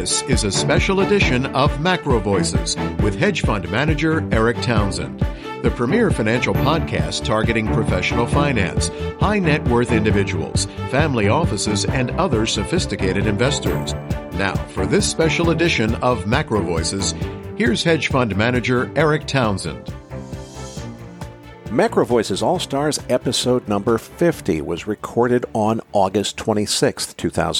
This is a special edition of Macro Voices with hedge fund manager Eric Townsend, the premier financial podcast targeting professional finance, high net worth individuals, family offices, and other sophisticated investors. Now, for this special edition of Macro Voices, here's hedge fund manager Eric Townsend. Macro Voices All-Stars episode number 50 was recorded on August 26,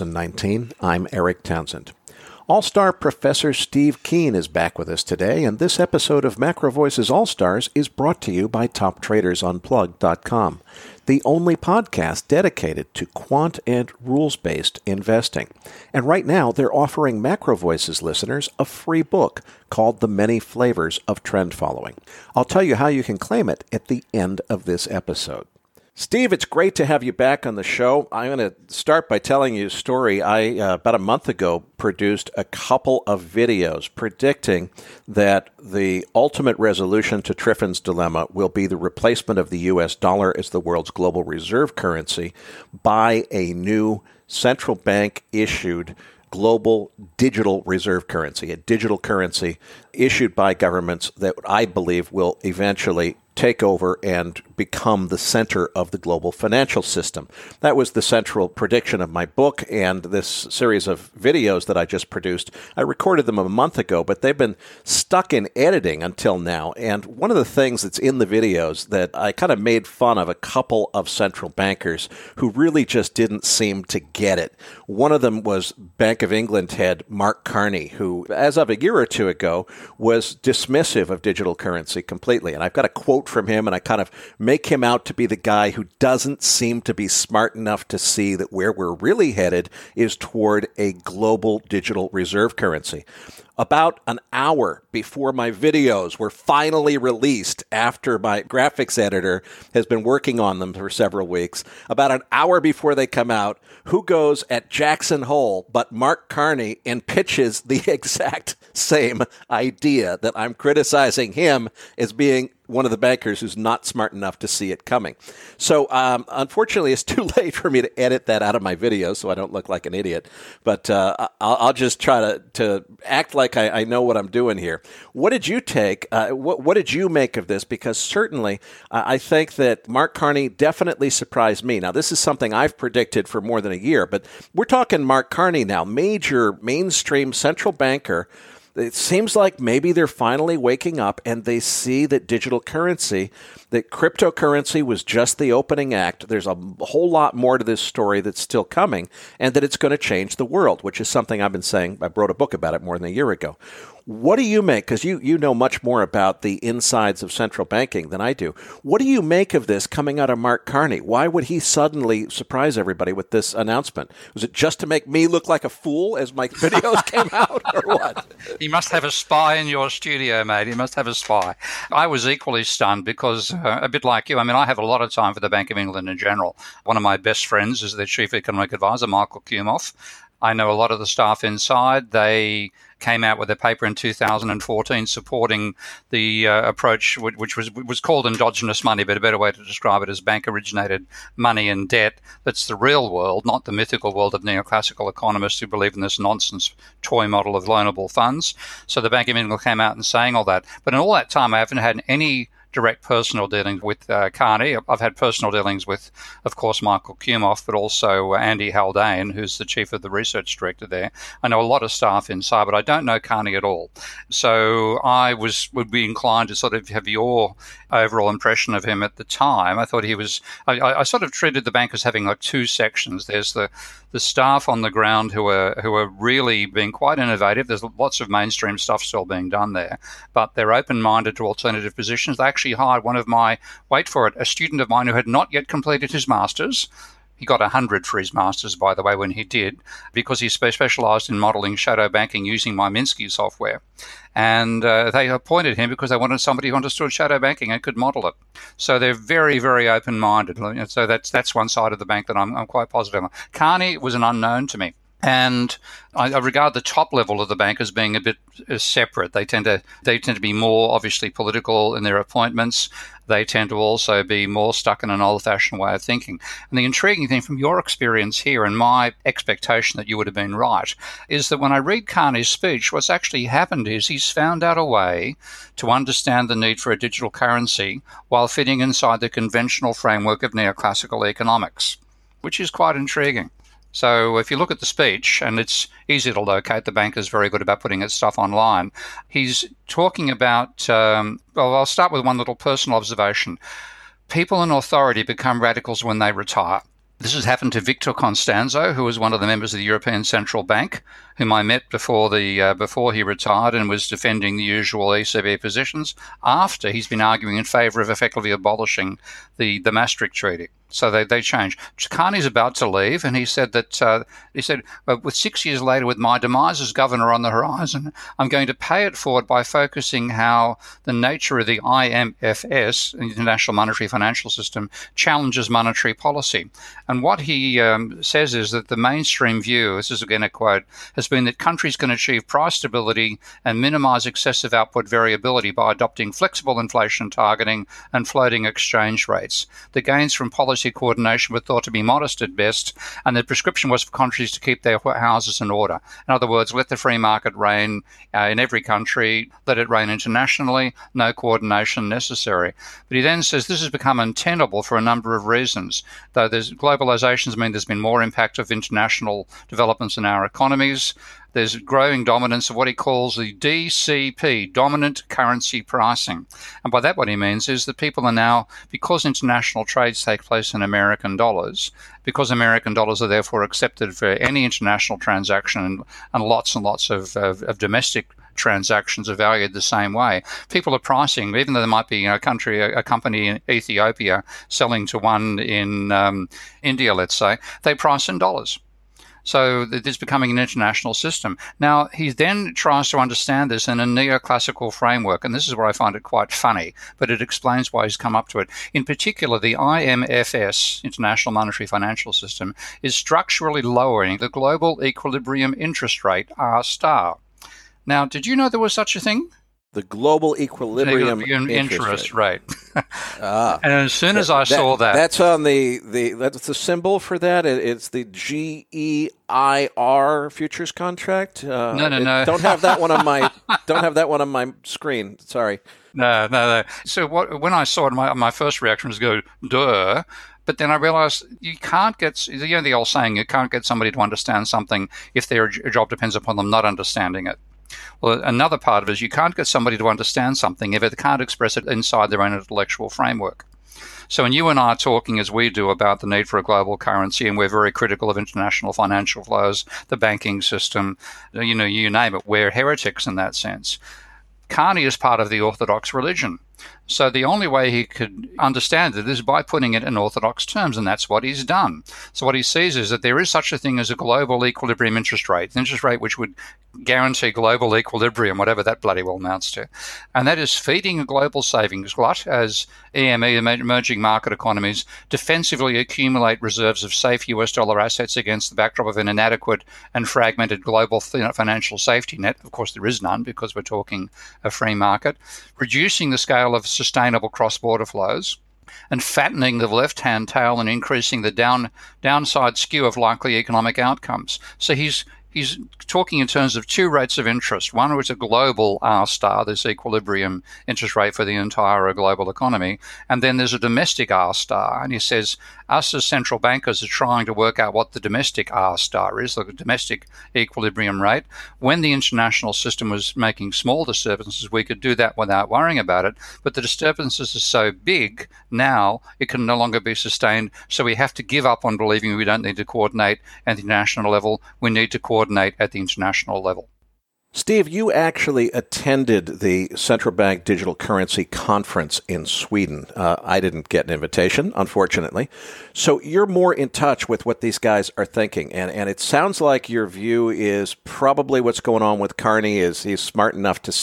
2019. I'm Eric Townsend. All-Star Professor Steve Keen is back with us today, and this episode of Macro Voices All-Stars is brought to you by TopTradersUnplugged.com, the only podcast dedicated to quant and rules-based investing. And right now, they're offering Macro Voices listeners a free book called The Many Flavors of Trend Following. I'll tell you how you can claim it at the end of this episode. Steve, it's great to have you back on the show. I'm going to start by telling you a story. I, about a month ago, produced a couple of videos predicting that the ultimate resolution to Triffin's dilemma will be the replacement of the U.S. dollar as the world's global reserve currency by a new central bank-issued global digital reserve currency, a digital currency issued by governments that I believe will eventually take over and become the center of the global financial system. That was the central prediction of my book, and this series of videos that I just produced, I recorded them a month ago, but they've been stuck in editing until now. And one of the things that's in the videos that I kind of made fun of a couple of central bankers who really just didn't seem to get it. One of them was Bank of England head Mark Carney, who, as of a year or two ago, was dismissive of digital currency completely. And I've got a quote from him, and I kind of make him out to be the guy who doesn't seem to be smart enough to see that where we're really headed is toward a global digital reserve currency. About an hour before my videos were finally released, after my graphics editor has been working on them for several weeks, about an hour before they come out, who goes at Jackson Hole but Mark Carney and pitches the exact same idea that I'm criticizing him as being one of the bankers who's not smart enough to see it coming. So unfortunately, it's too late for me to edit that out of my videos so I don't look like an idiot. But I'll just try to act like I know what I'm doing here. What did you take? What did you make of this? Because certainly I think that Mark Carney definitely surprised me. Now, this is something I've predicted for more than a year, but we're talking Mark Carney now, major mainstream central banker. It seems like maybe they're finally waking up and they see that digital currency, that cryptocurrency was just the opening act. There's a whole lot more to this story that's still coming, and that it's going to change the world, which is something I've been saying. I wrote a book about it more than a year ago. What do you make? Because you know much more about the insides of central banking than I do. What do you make of this coming out of Mark Carney? Why would he suddenly surprise everybody with this announcement? Was it just to make me look like a fool as my videos came out, or what? He must have a spy in your studio, mate. He must have a spy. I was equally stunned because, a bit like you, I have a lot of time for the Bank of England in general. One of my best friends is their chief economic advisor, Michael Kumoff. I know a lot of the staff inside. They came out with a paper in 2014 supporting the approach, which was called endogenous money, but a better way to describe it is bank-originated money and debt. That's the real world, not the mythical world of neoclassical economists who believe in this nonsense toy model of loanable funds. So the Bank of England came out and saying all that. But in all that time, I haven't had any direct personal dealings with Carney. I've had personal dealings with, of course, Michael Kumoff, but also Andy Haldane, who's the chief of the research director there. I know a lot of staff inside, but I don't know Carney at all. So I would be inclined to sort of have your overall impression of him at the time. I thought he was, I sort of treated the bank as having like two sections. There's the staff on the ground who are really being quite innovative. There's lots of mainstream stuff still being done there, but they're open-minded to alternative positions. They actually hired one of my, wait for it, a student of mine who had not yet completed his master's. He got 100 for his master's, by the way, when he did, because he specialized in modeling shadow banking using my Minsky software. And they appointed him because they wanted somebody who understood shadow banking and could model it. So they're very, very open-minded. So that's one side of the bank that I'm quite positive on. Carney was an unknown to me. And I regard the top level of the bank as being a bit separate. They tend to be more obviously political in their appointments. They tend to also be more stuck in an old-fashioned way of thinking. And the intriguing thing from your experience here, and my expectation that you would have been right, is that when I read Carney's speech, what's actually happened is he's found out a way to understand the need for a digital currency while fitting inside the conventional framework of neoclassical economics, which is quite intriguing. So if you look at the speech, and it's easy to locate, the bank is very good about putting its stuff online. He's talking about, I'll start with one little personal observation. People in authority become radicals when they retire. This has happened to Victor Constanzo, who was one of the members of the European Central Bank, whom I met before he retired and was defending the usual ECB positions after he's been arguing in favour of effectively abolishing the Maastricht Treaty. So they changed. Carney's about to leave, and he said, with 6 years later, with my demise as governor on the horizon, I'm going to pay it forward by focusing how the nature of the IMFS, the International Monetary Financial System, challenges monetary policy. And what he says is that the mainstream view, this is again a quote, has been that countries can achieve price stability and minimize excessive output variability by adopting flexible inflation targeting and floating exchange rates. The gains from policy coordination were thought to be modest at best, and the prescription was for countries to keep their houses in order. In other words, let the free market reign in every country, let it reign internationally, no coordination necessary. But he then says this has become untenable for a number of reasons. Though globalizations mean there's been more impact of international developments in our economies, there's growing dominance of what he calls the DCP, dominant currency pricing. And by that what he means is that people are now, because international trades take place in American dollars, because American dollars are therefore accepted for any international transaction, and lots of domestic transactions are valued the same way. People are pricing, even though there might be a company in Ethiopia selling to one in India, let's say, they price in dollars. So it's becoming an international system. Now, he then tries to understand this in a neoclassical framework, and this is where I find it quite funny, but it explains why he's come up to it. In particular, the IMFS, International Monetary Financial System, is structurally lowering the global equilibrium interest rate, R star. Now, did you know there was such a thing? The global equilibrium interest rate. And as soon as I saw that, that's on that's the symbol for that. It's the GEIR futures contract. No. Don't have that one on my screen. Sorry. No. So when I saw it, my first reaction was go duh. But then I realized you can't get, the old saying, you can't get somebody to understand something if their job depends upon them not understanding it. Well, another part of it is you can't get somebody to understand something if they can't express it inside their own intellectual framework. So when you and I are talking, as we do, about the need for a global currency, and we're very critical of international financial flows, the banking system, you name it, we're heretics in that sense. Carney is part of the Orthodox religion. So the only way he could understand it is by putting it in orthodox terms, and that's what he's done. So what he sees is that there is such a thing as a global equilibrium interest rate, an interest rate which would guarantee global equilibrium, whatever that bloody well amounts to. And that is feeding a global savings glut as EME, emerging market economies, defensively accumulate reserves of safe US dollar assets against the backdrop of an inadequate and fragmented global financial safety net. Of course, there is none because we're talking a free market. Reducing the scale of sustainable cross-border flows, and fattening the left-hand tail and increasing the downside skew of likely economic outcomes. So he's talking in terms of two rates of interest. One was a global R star, this equilibrium interest rate for the entire global economy, and then there's a domestic R star. And he says us as central bankers are trying to work out what the domestic R star is, the domestic equilibrium rate. When the international system was making small disturbances, we could do that without worrying about it. But the disturbances are so big now, it can no longer be sustained. So we have to give up on believing we don't need to coordinate at the national level. We need to coordinate at the international level. Steve, you actually attended the Central Bank Digital Currency Conference in Sweden. I didn't get an invitation, unfortunately. So you're more in touch with what these guys are thinking. And it sounds like your view is probably what's going on with Carney is he's smart enough to see that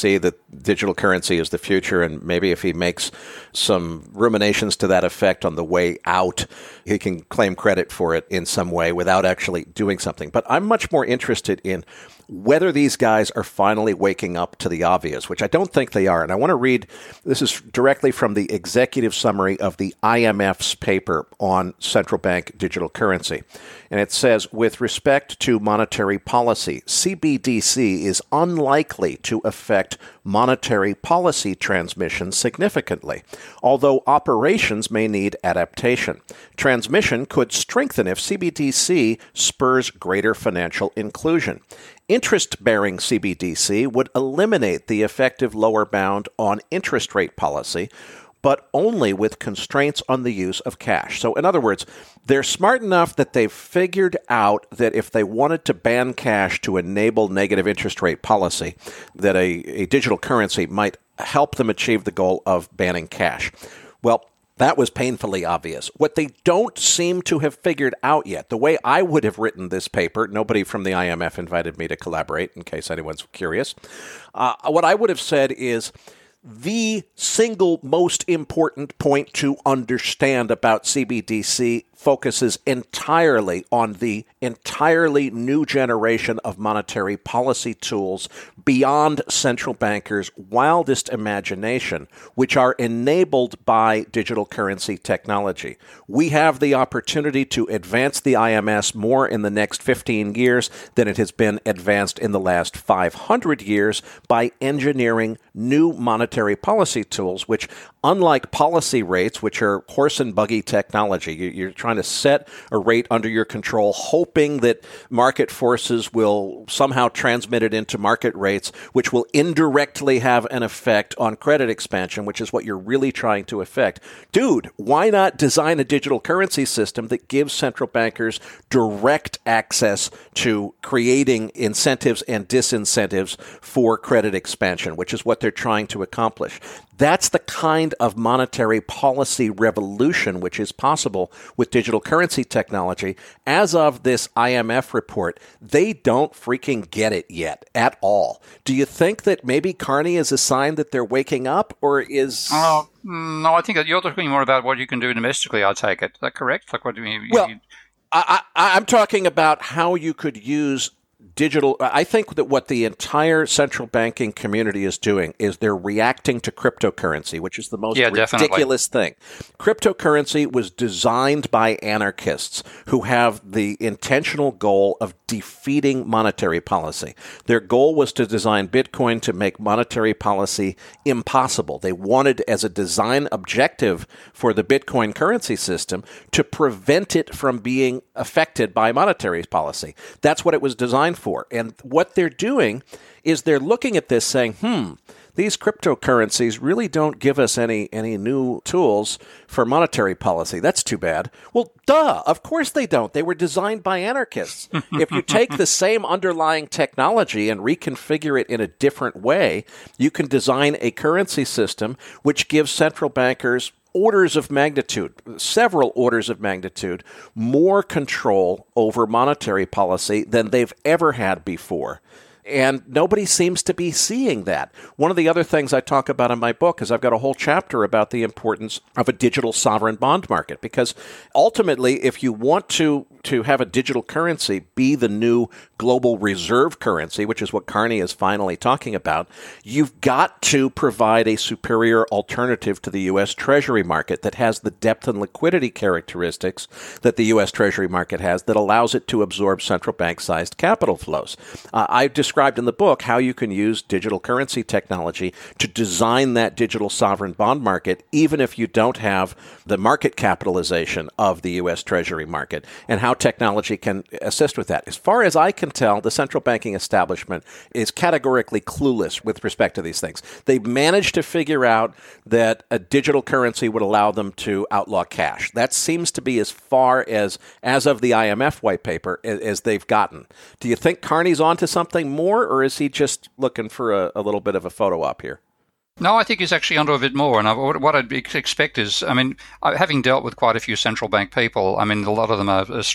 digital currency is the future, and maybe if he makes some ruminations to that effect on the way out, he can claim credit for it in some way without actually doing something. But I'm much more interested in whether these guys are finally waking up to the obvious, which I don't think they are. And I want to read, this is directly from the executive summary of the IMF's paper on central bank digital currency. And it says, with respect to monetary policy, CBDC is unlikely to affect monetary policy transmission significantly, although operations may need adaptation. Transmission could strengthen if CBDC spurs greater financial inclusion. Interest-bearing CBDC would eliminate the effective lower bound on interest rate policy, but only with constraints on the use of cash. So in other words, they're smart enough that they've figured out that if they wanted to ban cash to enable negative interest rate policy, that a digital currency might help them achieve the goal of banning cash. Well, that was painfully obvious. What they don't seem to have figured out yet, the way I would have written this paper, nobody from the IMF invited me to collaborate, in case anyone's curious. What I would have said is, the single most important point to understand about CBDC focuses entirely on the entirely new generation of monetary policy tools beyond central bankers' wildest imagination, which are enabled by digital currency technology. We have the opportunity to advance the IMS more in the next 15 years than it has been advanced in the last 500 years by engineering new monetary policy tools, which, unlike policy rates, which are horse and buggy technology, you're trying to set a rate under your control, hoping that market forces will somehow transmit it into market rates, which will indirectly have an effect on credit expansion, which is what you're really trying to affect. Dude, why not design a digital currency system that gives central bankers direct access to creating incentives and disincentives for credit expansion, which is what they're trying to accomplish? That's the kind of monetary policy revolution which is possible with digital currency technology. As of this IMF report, they don't freaking get it yet at all. Do you think that maybe Carney is a sign that they're waking up, or is... No, I think that you're talking more about what you can do domestically, I take it. Is that correct? Like, what do you mean? Well, I'm talking about how you could use digital. I think that what the entire central banking community is doing is they're reacting to cryptocurrency, which is the most ridiculous thing. Cryptocurrency was designed by anarchists who have the intentional goal of defeating monetary policy. Their goal was to design Bitcoin to make monetary policy impossible. They wanted, as a design objective for the Bitcoin currency system, to prevent it from being affected by monetary policy. That's what it was designed for. And what they're doing is they're looking at this saying, these cryptocurrencies really don't give us any new tools for monetary policy. That's too bad. Well, duh, of course they don't. They were designed by anarchists. If you take the same underlying technology and reconfigure it in a different way, you can design a currency system which gives central bankers orders of magnitude, several orders of magnitude, more control over monetary policy than they've ever had before. And nobody seems to be seeing that. One of the other things I talk about in my book is I've got a whole chapter about the importance of a digital sovereign bond market, because ultimately, if you want to have a digital currency be the new global reserve currency, which is what Carney is finally talking about, you've got to provide a superior alternative to the U.S. Treasury market that has the depth and liquidity characteristics that the U.S. Treasury market has that allows it to absorb central bank-sized capital flows. I described in the book how you can use digital currency technology to design that digital sovereign bond market, even if you don't have the market capitalization of the U.S. Treasury market, and how technology can assist with that. As far as I can tell, the central banking establishment is categorically clueless with respect to these things. They've managed to figure out that a digital currency would allow them to outlaw cash. That seems to be as far as of the IMF white paper, as they've gotten. Do you think Carney's onto something more, or is he just looking for a little bit of a photo op here? No, I think he's actually onto a bit more. And what I'd expect is, having dealt with quite a few central bank people, a lot of them are straight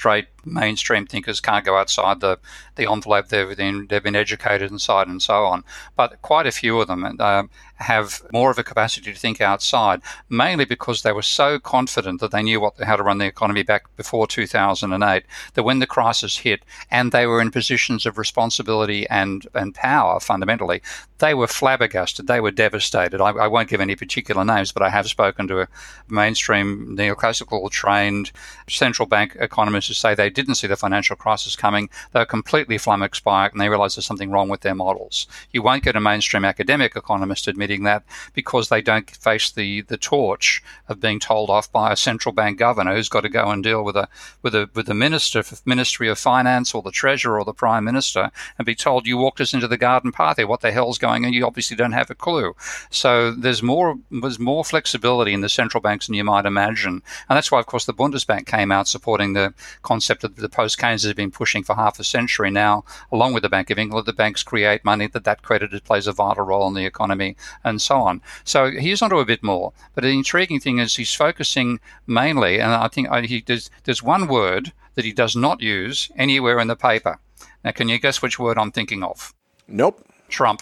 mainstream thinkers can't go outside the envelope they've been educated inside and so on. But quite a few of them have more of a capacity to think outside, mainly because they were so confident that they knew how to run the economy back before 2008, that when the crisis hit and they were in positions of responsibility and power, fundamentally, they were flabbergasted. They were devastated. I won't give any particular names, but I have spoken to a mainstream neoclassical trained central bank economists who say they didn't see the financial crisis coming. They were completely flummoxed by it, and they realized there's something wrong with their models. You won't get a mainstream academic economist admitting that, because they don't face the torch of being told off by a central bank governor who's got to go and deal with the Ministry of Finance or the Treasurer or the Prime Minister and be told, you walked us into the garden path here, what the hell's going on? You obviously don't have a clue. So there's more flexibility in the central banks than you might imagine. And that's why, of course, the Bundesbank came out supporting the concept that the post-Keynes has been pushing for half a century now, along with the Bank of England. The banks create money, that credit plays a vital role in the economy, and so on. So he's onto a bit more. But the intriguing thing is he's focusing mainly, and I think there's one word that he does not use anywhere in the paper. Now, can you guess which word I'm thinking of? Nope. Trump.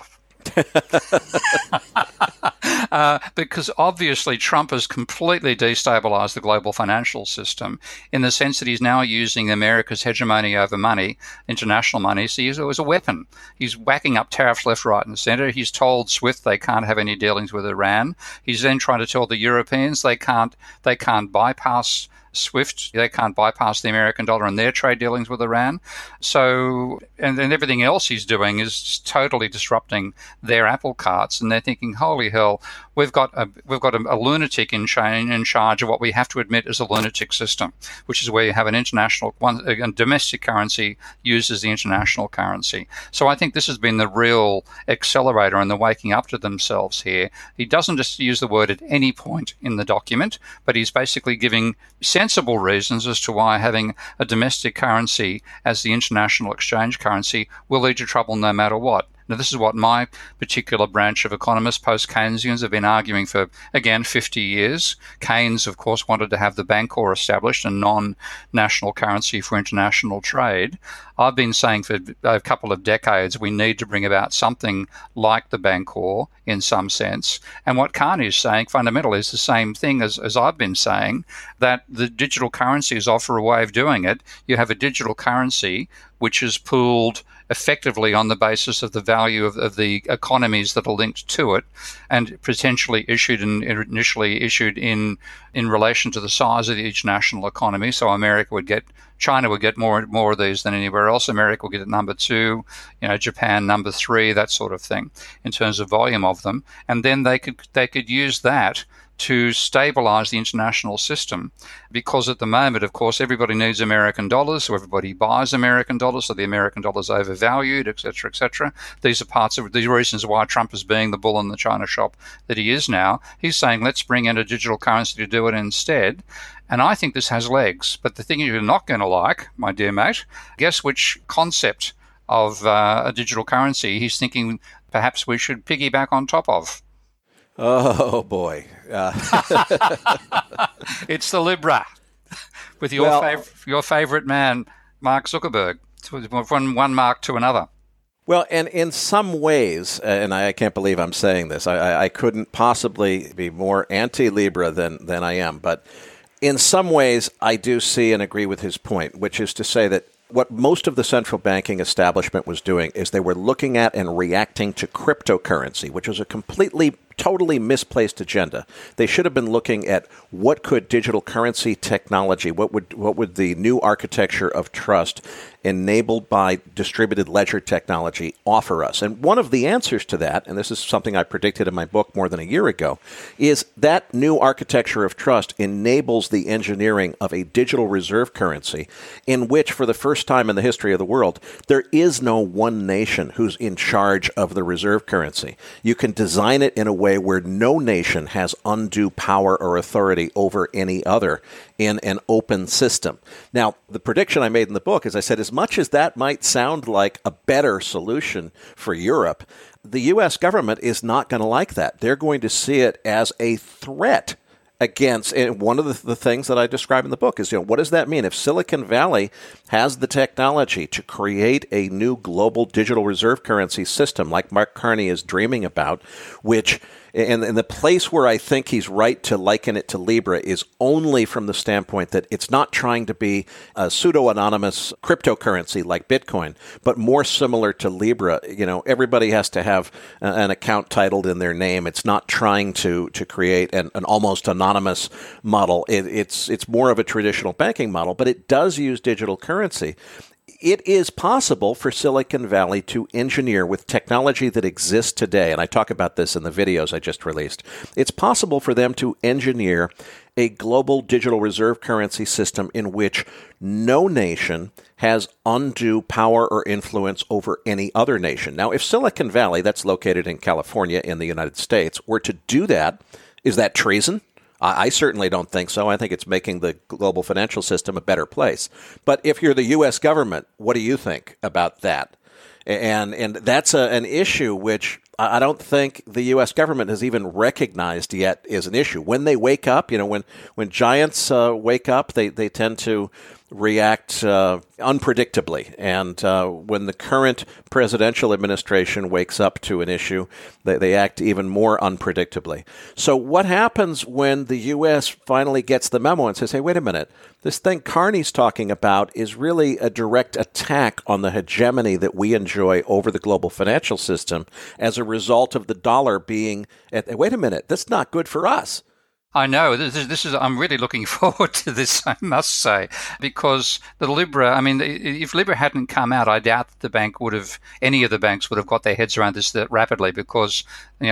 Because obviously Trump has completely destabilized the global financial system in the sense that he's now using America's hegemony over money, international money, as a weapon. He's whacking up tariffs left, right, and center. He's told SWIFT they can't have any dealings with Iran. He's then trying to tell the Europeans they can't bypass SWIFT, they can't bypass the American dollar in their trade dealings with Iran. So, and then everything else he's doing is totally disrupting their apple carts, and they're thinking, holy hell, we've got a lunatic in charge of what we have to admit is a lunatic system, which is where you have a domestic currency used as the international currency. So I think this has been the real accelerator in the waking up to themselves here. He doesn't just use the word at any point in the document, but he's basically giving sensible reasons as to why having a domestic currency as the international exchange currency will lead to trouble no matter what. Now, this is what my particular branch of economists, post-Keynesians, have been arguing for, again, 50 years. Keynes, of course, wanted to have the Bancor established, a non-national currency for international trade. I've been saying for a couple of decades we need to bring about something like the Bancor in some sense. And what Carney is saying fundamentally is the same thing as I've been saying, that the digital currencies offer a way of doing it. You have a digital currency which is pooled effectively on the basis of the value of the economies that are linked to it, and potentially initially issued in relation to the size of each national economy. So China would get more of these than anywhere else. America will get at number 2, Japan number 3, that sort of thing in terms of volume of them. And then they could use that to stabilize the international system, because at the moment, of course, everybody needs American dollars, so everybody buys American dollars, so the American dollar is overvalued, etc., etc. These are parts of the reasons why Trump is being the bull in the China shop that he is now. He's saying, let's bring in a digital currency to do it instead. And I think this has legs. But the thing you're not going to like, my dear mate, guess which concept of a digital currency he's thinking perhaps we should piggyback on top of? Oh, boy. It's the Libra, with your favorite man, Mark Zuckerberg, from one mark to another. Well, and in some ways, and I can't believe I'm saying this, I couldn't possibly be more anti-Libra than I am, but in some ways I do see and agree with his point, which is to say that what most of the central banking establishment was doing is they were looking at and reacting to cryptocurrency, which was a totally misplaced agenda. They should have been looking at what could digital currency technology, what would the new architecture of trust enabled by distributed ledger technology offer us? And one of the answers to that, and this is something I predicted in my book more than a year ago, is that new architecture of trust enables the engineering of a digital reserve currency in which, for the first time in the history of the world, there is no one nation who's in charge of the reserve currency. You can design it in a way where no nation has undue power or authority over any other in an open system. Now, the prediction I made in the book is I said, as much as that might sound like a better solution for Europe, the U.S. government is not going to like that. They're going to see it as a threat against, and one of the things that I describe in the book is, what does that mean? If Silicon Valley has the technology to create a new global digital reserve currency system like Mark Carney is dreaming about, which, and the place where I think he's right to liken it to Libra is only from the standpoint that it's not trying to be a pseudo-anonymous cryptocurrency like Bitcoin, but more similar to Libra. Everybody has to have an account titled in their name. It's not trying to create an almost anonymous model. It's more of a traditional banking model, but it does use digital currency. It is possible for Silicon Valley to engineer with technology that exists today, and I talk about this in the videos I just released. It's possible for them to engineer a global digital reserve currency system in which no nation has undue power or influence over any other nation. Now, if Silicon Valley, that's located in California in the United States, were to do that, is that treason? I certainly don't think so. I think it's making the global financial system a better place. But if you're the U.S. government, what do you think about that? And that's an issue which I don't think the U.S. government has even recognized yet is an issue. When they wake up, when giants wake up, they tend to react unpredictably. And when the current presidential administration wakes up to an issue, they act even more unpredictably. So what happens when the U.S. finally gets the memo and says, hey, wait a minute, this thing Carney's talking about is really a direct attack on the hegemony that we enjoy over the global financial system as a result of the dollar being, wait a minute, that's not good for us. I know. This is. I'm really looking forward to this, I must say, because the Libra, if Libra hadn't come out, I doubt that any of the banks would have got their heads around this that rapidly, because,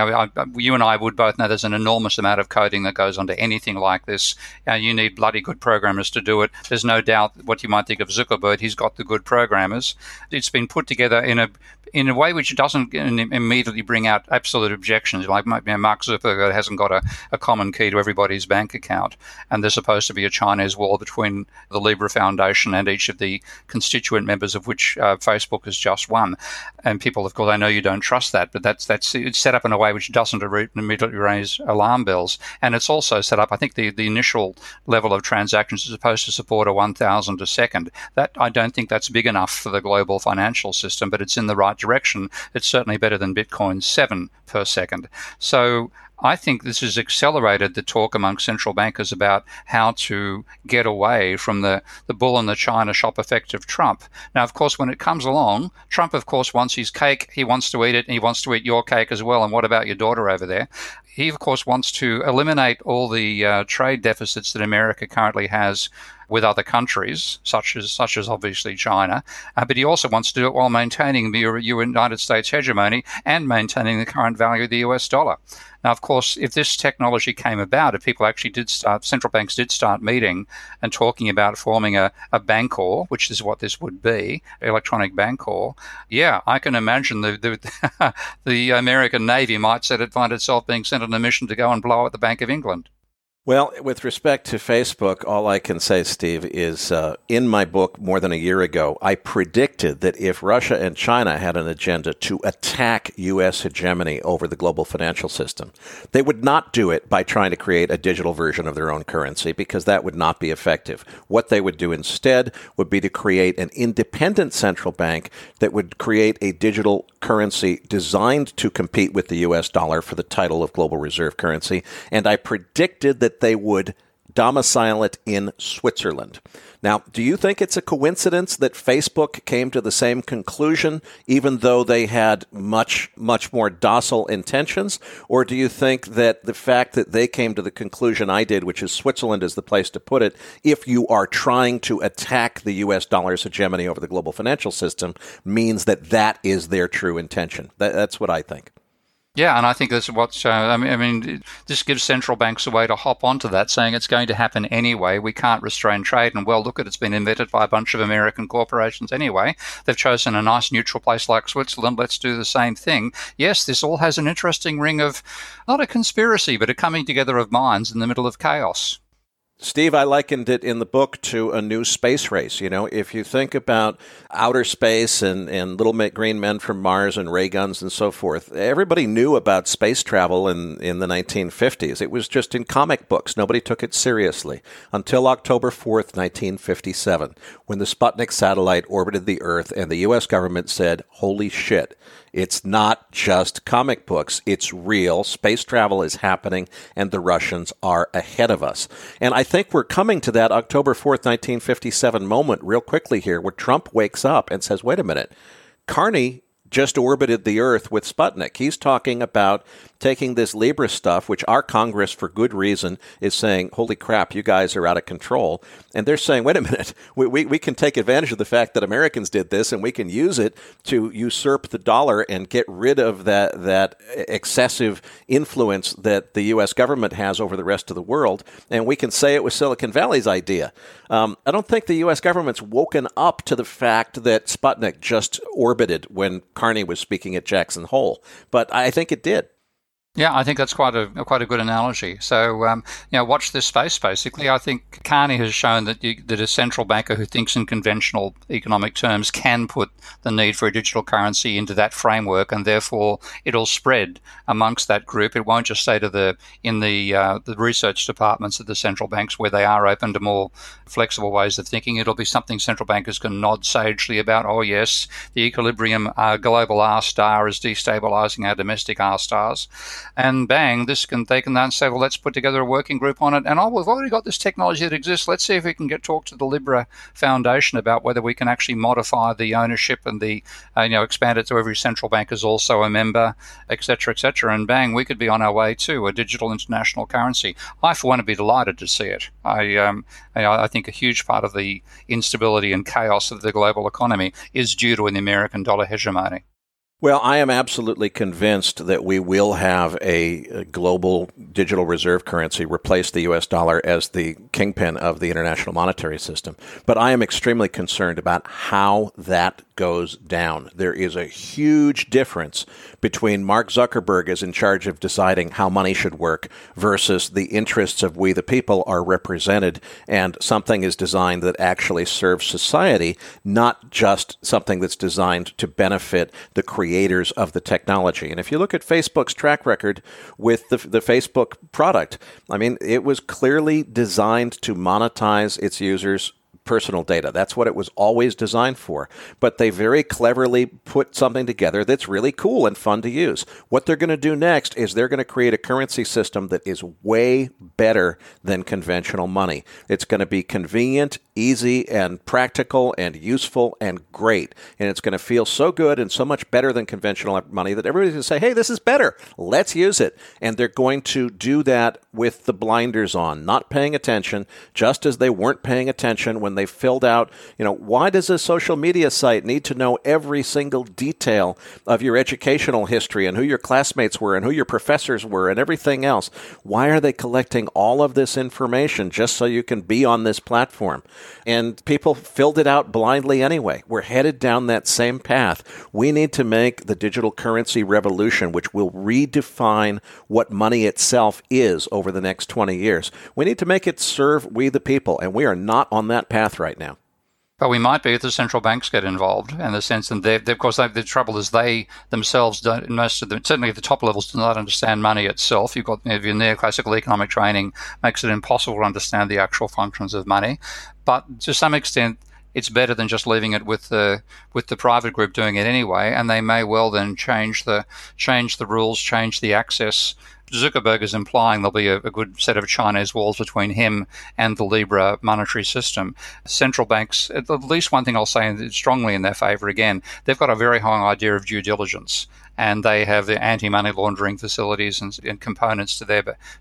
you and I would both know there's an enormous amount of coding that goes onto anything like this. You need bloody good programmers to do it. There's no doubt what you might think of Zuckerberg. He's got the good programmers. It's been put together in a way which doesn't immediately bring out absolute objections. Like Mark Zuckerberg hasn't got a common key to everybody's bank account, and there's supposed to be a Chinese wall between the Libra Foundation and each of the constituent members of which Facebook is just one. And people, of course, I know you don't trust that, but that's it's set up in a way which doesn't immediately raise alarm bells. And it's also set up, I think the initial level of transactions is supposed to support a 1,000 a second. That I don't think that's big enough for the global financial system, but it's in the right direction. It's certainly better than Bitcoin's 7 per second. So I think this has accelerated the talk among central bankers about how to get away from the bull in the China shop effect of Trump. Now, of course, when it comes along, Trump, of course, wants his cake. He wants to eat it, and he wants to eat your cake as well. And what about your daughter over there? He, of course, wants to eliminate all the trade deficits that America currently has with other countries, such as obviously China, but he also wants to do it while maintaining the United States hegemony and maintaining the current value of the US dollar. Now, of course, if this technology came about, if people actually central banks did start meeting and talking about forming a bancor, which is what this would be, electronic bancor, yeah, I can imagine the American Navy might find itself being sent on a mission to go and blow up the Bank of England. Well, with respect to Facebook, all I can say, Steve, is in my book more than a year ago, I predicted that if Russia and China had an agenda to attack U.S. hegemony over the global financial system, they would not do it by trying to create a digital version of their own currency, because that would not be effective. What they would do instead would be to create an independent central bank that would create a digital currency designed to compete with the U.S. dollar for the title of global reserve currency, and I predicted that they would domicile it in Switzerland. Now, do you think it's a coincidence that Facebook came to the same conclusion, even though they had much, much more docile intentions? Or do you think that the fact that they came to the conclusion I did, which is Switzerland is the place to put it, if you are trying to attack the U.S. dollar's hegemony over the global financial system, means that that is their true intention? That's what I think. Yeah, and I think that's what's, this gives central banks a way to hop onto that, saying it's going to happen anyway. We can't restrain trade. And well, look, it's been invented by a bunch of American corporations anyway. They've chosen a nice neutral place like Switzerland. Let's do the same thing. Yes, this all has an interesting ring of not a conspiracy, but a coming together of minds in the middle of chaos. Steve, I likened it in the book to a new space race. You know, if you think about outer space and little green men from Mars and ray guns and so forth, everybody knew about space travel in the 1950s. It was just in comic books. Nobody took it seriously until October 4th, 1957, when the Sputnik satellite orbited the Earth and the U.S. government said, holy shit. It's not just comic books. It's real. Space travel is happening, and the Russians are ahead of us. And I think we're coming to that October 4th, 1957 moment real quickly here, where Trump wakes up and says, wait a minute, Carney just orbited the Earth with Sputnik. He's talking about taking this Libra stuff, which our Congress, for good reason, is saying, holy crap, you guys are out of control. And they're saying, wait a minute, we can take advantage of the fact that Americans did this, and we can use it to usurp the dollar and get rid of that excessive influence that the U.S. government has over the rest of the world. And we can say it was Silicon Valley's idea. I don't think the U.S. government's woken up to the fact that Sputnik just orbited when Carney was speaking at Jackson Hole. But I think it did. Yeah, I think that's quite a good analogy. So, watch this space, basically. I think Carney has shown that a central banker who thinks in conventional economic terms can put the need for a digital currency into that framework, and therefore it'll spread amongst that group. It won't just stay in the research departments of the central banks where they are open to more flexible ways of thinking. It'll be something central bankers can nod sagely about. Oh, yes, the equilibrium global R star is destabilizing our domestic R stars. And bang, they can then say, well, let's put together a working group on it. And we've already got this technology that exists. Let's see if we can talk to the Libra Foundation about whether we can actually modify the ownership and expand it to every central bank is also a member, et cetera, et cetera. And bang, we could be on our way to a digital international currency. I, for one, would be delighted to see it. I think a huge part of the instability and chaos of the global economy is due to an American dollar hegemony. Well, I am absolutely convinced that we will have a global digital reserve currency replace the U.S. dollar as the kingpin of the international monetary system. But I am extremely concerned about how that goes down. There is a huge difference between Mark Zuckerberg is in charge of deciding how money should work versus the interests of we the people are represented, and something is designed that actually serves society, not just something that's designed to benefit the creators of the technology. And if you look at Facebook's track record with the Facebook product, I mean, it was clearly designed to monetize its users' personal data. That's what it was always designed for. But they very cleverly put something together that's really cool and fun to use. What they're going to do next is they're going to create a currency system that is way better than conventional money. It's going to be convenient, easy, and practical, and useful, and great. And it's going to feel so good and so much better than conventional money that everybody's going to say, hey, this is better. Let's use it. And they're going to do that with the blinders on, not paying attention, just as they weren't paying attention when they filled out, why does a social media site need to know every single detail of your educational history and who your classmates were and who your professors were and everything else? Why are they collecting all of this information just so you can be on this platform? And people filled it out blindly anyway. We're headed down that same path. We need to make the digital currency revolution, which will redefine what money itself is over the next 20 years. We need to make it serve we the people, and we are not on that path right now. But we might be if the central banks get involved, in the sense that of course, the trouble is they themselves don't, most of them, certainly at the top levels, do not understand money itself. You've got your neoclassical economic training makes it impossible to understand the actual functions of money. But to some extent, it's better than just leaving it with the private group doing it anyway, and they may well then change the rules, change the access. Zuckerberg is implying there'll be a good set of Chinese walls between him and the Libra monetary system. Central banks, at least one thing I'll say strongly in their favor again, they've got a very high idea of due diligence, and they have the anti-money laundering facilities and components to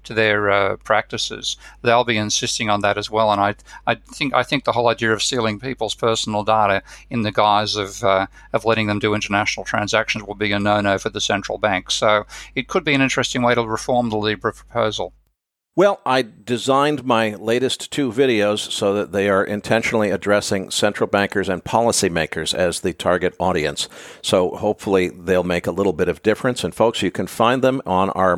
their practices. They'll be insisting on that as well, and I think the whole idea of stealing people's personal data in the guise of letting them do international transactions will be a no-no for the central bank. So it could be an interesting way to reform the Libra proposal. Well, I designed my latest 2 videos so that they are intentionally addressing central bankers and policymakers as the target audience. So hopefully they'll make a little bit of difference. And folks, you can find them on our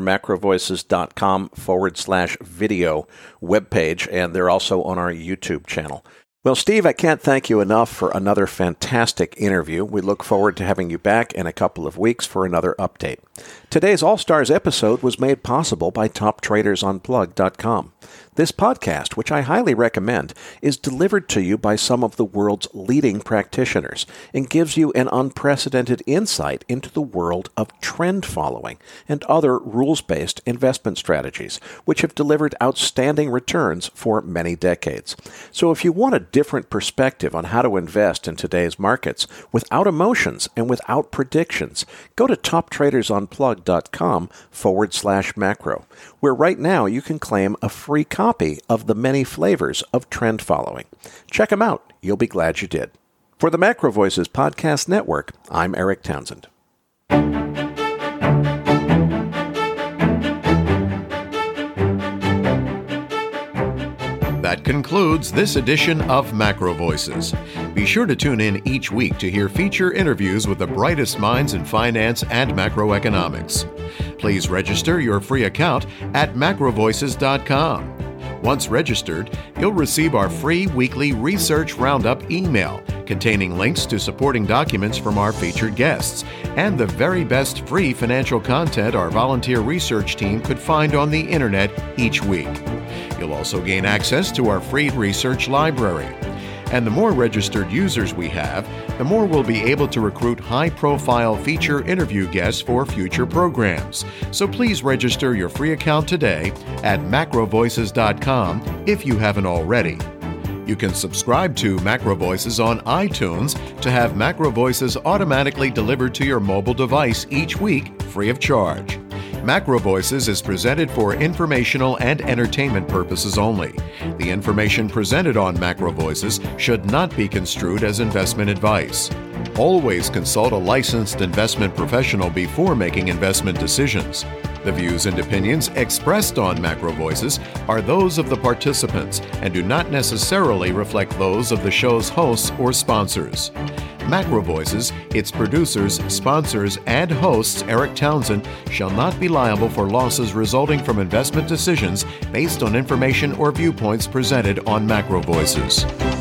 macrovoices.com/video webpage, and they're also on our YouTube channel. Well, Steve, I can't thank you enough for another fantastic interview. We look forward to having you back in a couple of weeks for another update. Today's All Stars episode was made possible by TopTradersUnplugged.com. This podcast, which I highly recommend, is delivered to you by some of the world's leading practitioners and gives you an unprecedented insight into the world of trend following and other rules-based investment strategies, which have delivered outstanding returns for many decades. So if you want a different perspective on how to invest in today's markets without emotions and without predictions, go to TopTradersUnplugged.com/macro, where right now you can claim a free copy of the many flavors of trend following. Check them out. You'll be glad you did. For the Macro Voices Podcast Network, I'm Eric Townsend. That concludes this edition of Macro Voices. Be sure to tune in each week to hear feature interviews with the brightest minds in finance and macroeconomics. Please register your free account at macrovoices.com. Once registered, you'll receive our free weekly Research Roundup email containing links to supporting documents from our featured guests and the very best free financial content our volunteer research team could find on the internet each week. You'll also gain access to our free research library. And the more registered users we have, the more we'll be able to recruit high-profile feature interview guests for future programs. So please register your free account today at macrovoices.com if you haven't already. You can subscribe to Macro Voices on iTunes to have Macro Voices automatically delivered to your mobile device each week, free of charge. Macro Voices is presented for informational and entertainment purposes only. The information presented on Macro Voices should not be construed as investment advice. Always consult a licensed investment professional before making investment decisions. The views and opinions expressed on Macro Voices are those of the participants and do not necessarily reflect those of the show's hosts or sponsors. Macro Voices, its producers, sponsors, and hosts, Eric Townsend, shall not be liable for losses resulting from investment decisions based on information or viewpoints presented on Macro Voices.